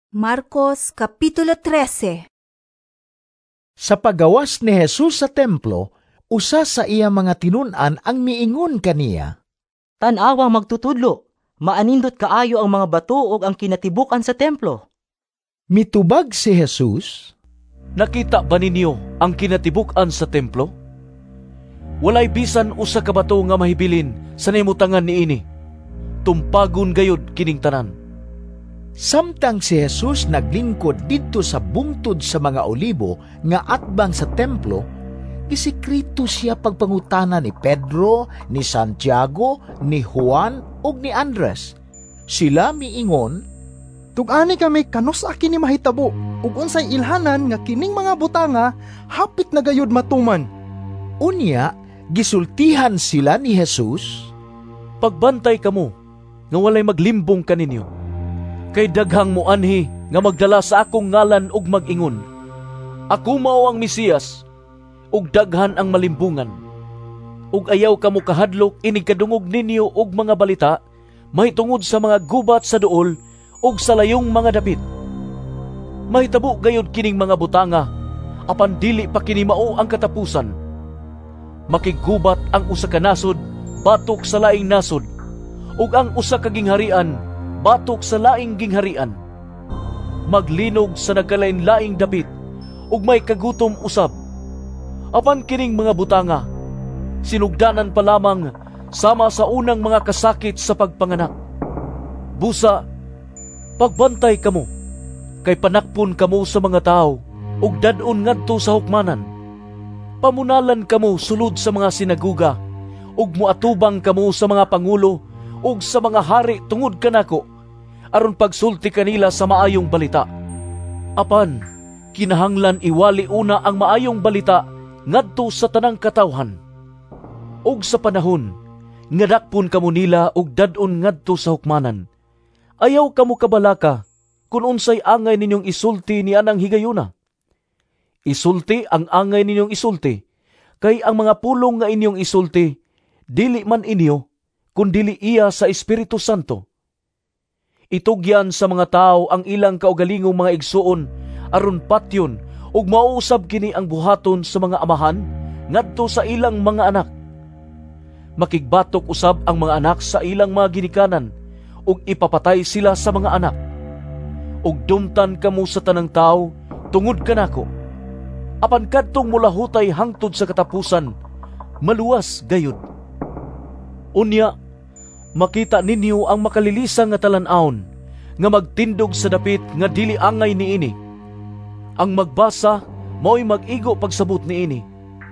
Marcos Kapitulo 13. Sa pagawas ni Jesus sa templo, usa sa iya mga tinun-an ang miingon kaniya. Tan-awa magtutudlo, maanindot kaayo ang mga bato ug ang kinatibukan sa templo. Mitubag si Jesus, Nakita ba ninyo ang kinatibuk-an sa templo? Walay bisan usa ka bato nga mahibilin sa nahimutangan niini. Tumpagon gayud kining tanan. Samtang si Jesus naglingkod didto sa bungtod sa mga olibo nga atbang sa templo, gisikreto siya pagpangutana ni Pedro, ni Santiago, ni Juan ug ni Andres. Sila miingon, Tug-ani kami kanus aki ni mahitabo ug unsay ilhanan nga kining mga butanga hapit na gayud matuman. Unya, gisultihan sila ni Jesus, Pagbantay kamo nga walay maglimbong kaninyo. Kay daghang mo anhi nga magdala sa akong ngalan ug mag-ingon, Ako mao ang Mesiyas, ug daghan ang malimbungan. Ug ayaw kamo kahadlok inig kadungog ninyo og mga balita mahitungod sa mga gubat sa duol ug sa layong mga dapit. Mahitabo gayud kining mga butanga, apan dili pa kini mao ang katapusan. Makigubat ang usa ka nasod batok sa laing nasod, ug ang usa ka gingharian batok sa laing gingharian. Maglinog sa nagkalain-laing dapit, ug may kagutom usab. Apan kining mga butanga, sinugdanan pa lamang sama sa unang mga kasakit sa pagpanganak. Busa, pagbantay kamo, kay panakpon kamo sa mga tao, ug dadon ngadto sa hukmanan. Pamunalan kamo sulod sa mga sinaguga, ug muatubang kamo sa mga pangulo, ug sa mga hari tungod kanako, aron pagsulti kanila sa maayong balita. Apan, kinahanglan iwali una ang maayong balita ngadto sa tanang katawhan. Ug sa panahon, nga dakpon kamo nila ug dadon ngadto sa hukmanan. Ayaw kamo kabalaka, kung unsay angay ninyong isulti ni anang higayuna. Isulti ang angay ninyong isulti, kay ang mga pulong nga inyong isulti, dili man inyo, kundili iya sa Espiritu Santo. Itugyan sa mga tao ang ilang kaugalingong mga igsuon, aron patyon, ug mauusab kini ang buhaton sa mga amahan, ngadto sa ilang mga anak. Makigbatok usab ang mga anak sa ilang mga ginikanan, ug ipapatay sila sa mga anak. Ug dumtan kamo sa tanang tao, tungod kanako. Apan kadtong mulahutay hangtod sa katapusan, maluwas gayud. Unya, makita ninyo ang makalilisang nga talan-awon, nga magtindog sa dapit nga dili angay niini. Ang magbasa, mao'y mag-igo pagsabot niini.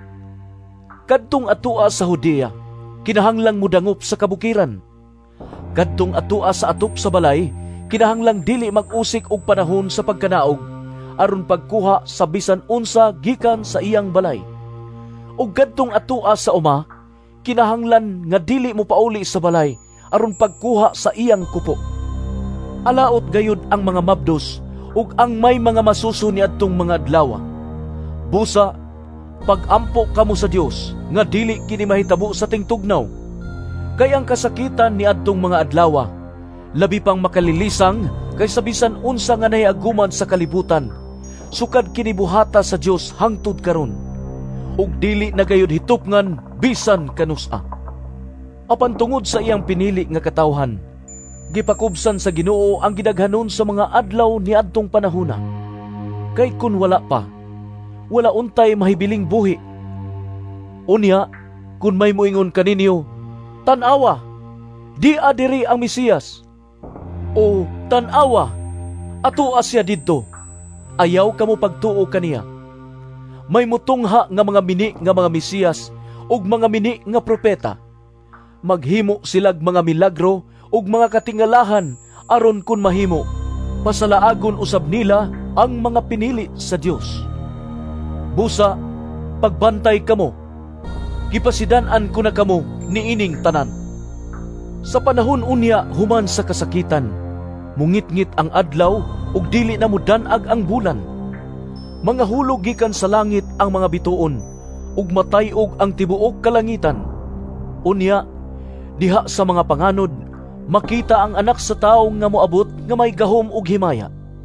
Kadtong atua sa Judea, kinahanglang mudangop sa kabukiran. Kadtong atua sa atop sa balay, kinahanglang dili mag-usik og panahon sa pagkanaog, aron pagkuha sa bisan unsa gikan sa iyang balay. Ug kadtong atua sa uma, kinahanglan nga dili mo pauli sa balay aron pagkuha sa iyang kupo. Alaot gayud ang mga mabdos ug ang may mga masuso niadtong mga adlaw. Busa, pagampo kamo sa Dios nga dili kini mahitabo sa tingtugnaw. Kay ang kasakitan niadtong mga adlaw labi pang makalilisang kaysa bisan unsa nga nahiaguman sa kalibutan, sukad kini buhata sa Dios hangtod karon. Ug dili na gayud hitupngan bisan kanusa. Apan tungod sa iyang pinili nga katawhan, gipakubsan sa Ginoo ang gidaghanon sa mga adlaw niadtong panahona. Kay kun wala pa, wala untay mahibiling buhi. Unya, kun may moingon kaninyo, Tan-awa, di adiri ang Mesiyas. O tan-awa, atua siya didto. Ayaw kamo pagtuo kaniya. May mutungha nga mga mini nga mga Mesiyas ug mga mini nga propeta. Maghimo silag mga milagro ug mga katingalahan aron kun mahimo, pasalaagon usab nila ang mga pinili sa Dios. Busa, pagbantay kamo. Gipasidan-an ko na kamo niining tanan. Sa panahon unya human sa kasakitan, mungit-ngit ang adlaw ug dili na mudan-ag ang bulan. Mga hulog gikan sa langit ang mga bituon, ug matay-og ang tibuok kalangitan. Unya, diha sa mga panganod, makita ang anak sa tao nga moabot nga may gahom ug himaya.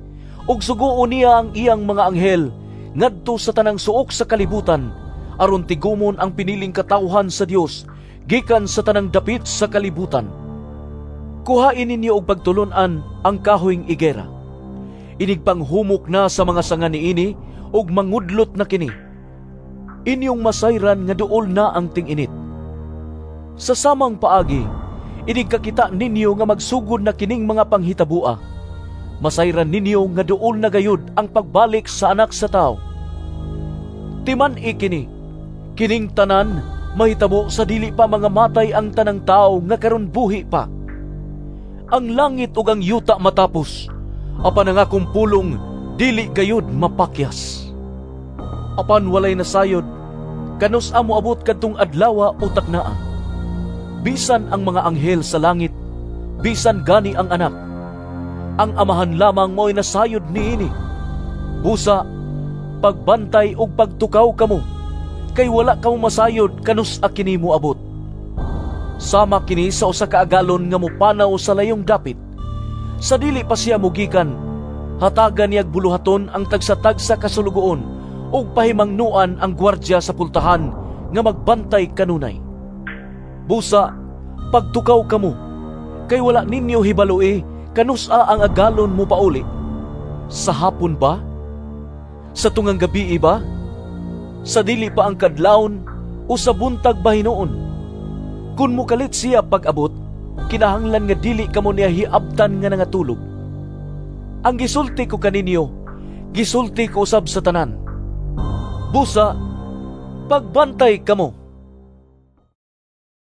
ug suguon niya ang iyang mga anghel ngadto sa tanang suok sa kalibutan aron tigumon ang piniling katawhan sa Dios gikan sa tanang dapit sa kalibutan. Kuhain ninyo og pagtulon-an ang kahoyng igera. Inigpanghumok na sa mga sanga niini ug mangudlot na kini. Inyong masayran nga duol na ang ting-init. Sa samang paagi, inigkakita ninyo nga magsugod na kining mga panghitabua. Masayran ninyo nga duol na gayud ang pagbalik sa Anak sa Tao. Timan ikini, kining tanan mahitabo sa dili pa mga matay ang tanang tao nga karon buhi pa. Ang langit ug ang yuta matapos, apan ang akong pulong dili gayud mapakyas. Apan walay nasayod, kanus amo abot kadtong adlawa o taknaa. Bisan ang mga anghel sa langit, bisan gani ang anak. Ang amahan lamang mo'y nasayod niini. Busa, pagbantay o pagtukaw kamo, kay wala kamo masayod kanus akini mo abot. Sama kini sa usa ka agalon nga mopanaw sa layong dapit. Sa dili pa siya mugikan, hatagan niyag buluhaton ang tagsa-tagsa kasulugoon ug pahimangnuan ang gwardya sa pultahan nga magbantay kanunay. Busa, pagtukaw kamo, kay wala ninyo hibaloi kanusa ang agalon mo pauli. Sa hapon ba? Sa tungang gabi ba? Sa dili pa ang kadlawon o sa buntag ba hinuon? Kung mukalit siya pag-abot, kinahanglan nga dili kamo niya hiabtan nga nangatulog. Ang gisulti ko kaninyo, gisulti ko usab sa tanan. Busa, pagbantay kamo.